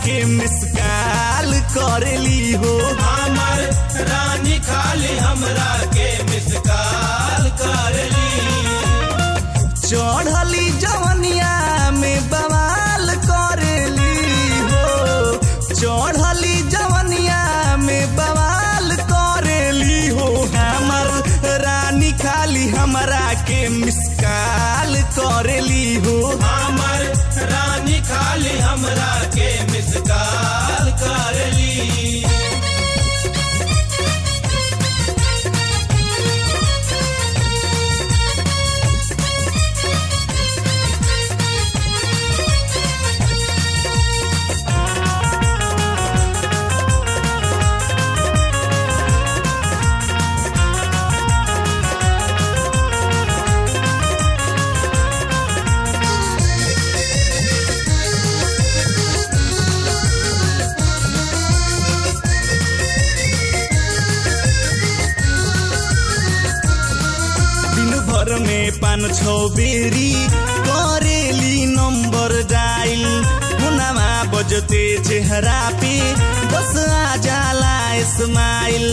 के मिसकाल करेली हो। हमर रानी खाली हमरा के मिसकाल करेली। चढ़ली जवनिया में बवाल करेली हो। चढ़ली जवनिया में बवाल करेली हो। हमर रानी खाली हमरा के मिसकाल करेली हो। हमर रानी खाली हमरा के मिसकाल करेली। में 5-6 बेरी करेली नंबर डायल। हुनामा बजते चेहरा पे बस आ जाला स्माइल।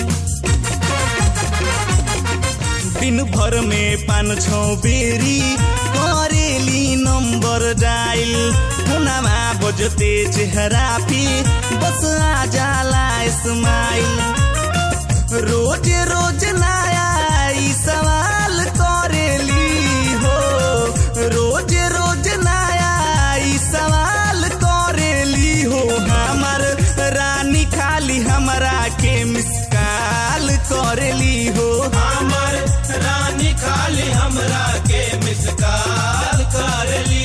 दिन भर में 5-6 बेरी करेली नंबर डायल। हुनामा बजते चेहरा पे बस आ जाला स्माइल। रोज रोज नया सवाल करेली हो। रोज रोज नया सवाल करेली हो। हमर रानी खाली हमरा के मिसकाल करेली हो। हमर रानी खाली हमरा के मिसकाल करेली।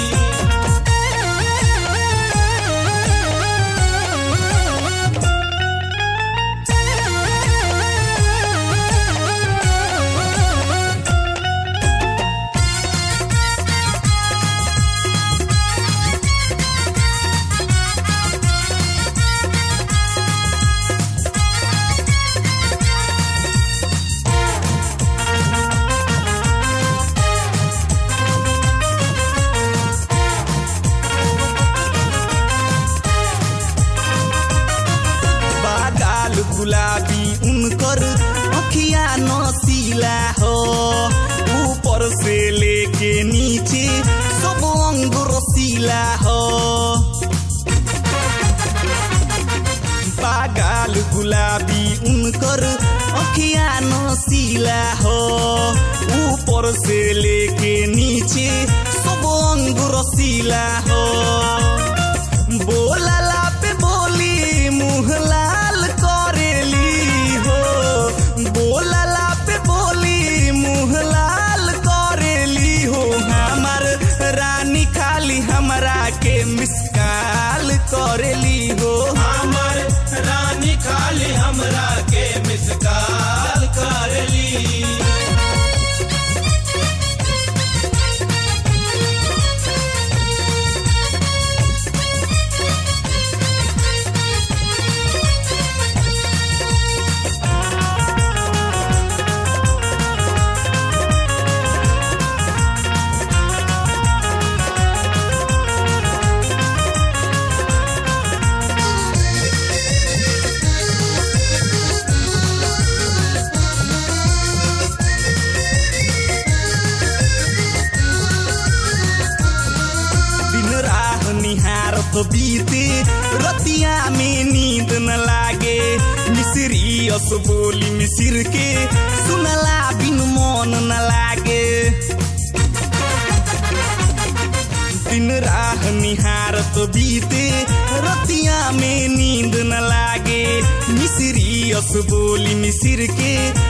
गुलाबी उनकर अखिया नसीला हो। ऊपर से लेके नीचे सब अंग रसीला हो। पागल गुलाबी उनकर अखिया नसीला हो। ऊपर से लेके नीचे सब अंग रसीला हो। बोलला पे बोली मुँह लाल करेली हो। बोलला पे बोली मुँह लाल करेली हो। हमर रानी खाली हमरा के मिसकाल करेली हो। हमर रानी खाली हमरा के मिसकाल करेली। बीते रतिया में नींद न लागे। मिसरी अस बोली मिसिर के सुनला बिन मन न लागे। दिन राह निहारत बीते रतिया में नींद न लागे। मिसरी अस बोली मिसिर के